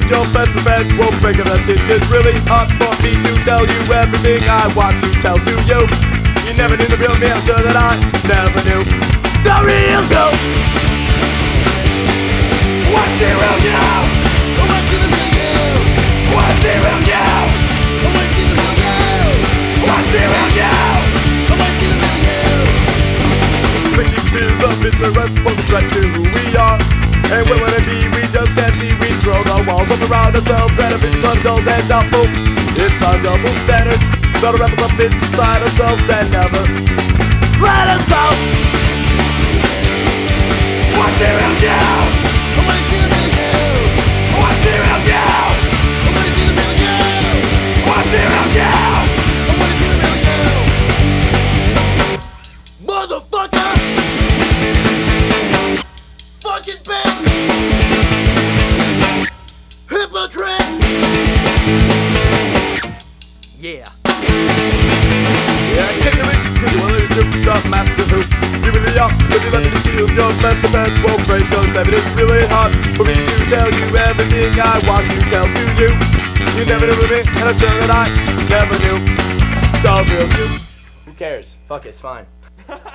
your best friend won't break it. That it is really hard for me to tell you everything I want to tell to you. You never knew the real me, I'm sure that I never knew the real you. What's the real you? What's the real you? What's the real you? What's the real you? What's the real you? What's the real you? Making feels of interest for the threat to who we are. And where would it be? We just can't see. We throw the walls up around ourselves and if it's dull and doubtful. It's our double standards. Gotta wrap us up inside ourselves and never let us out. What's the real you? What's the real you? What's the real you? What's the real you? What's the real you? What's the real you? Motherfucker! Fucking bitch! Hypocrite! Yeah. Yeah, kick it, cause you wanna do the master who you really are, but you let me shield your mental bed won't break those evidence. It's really hard for me to tell you everything I want to tell to you. You never knew me, and I'm sure that I never knew the real you. Who cares? Fuck it, it's fine.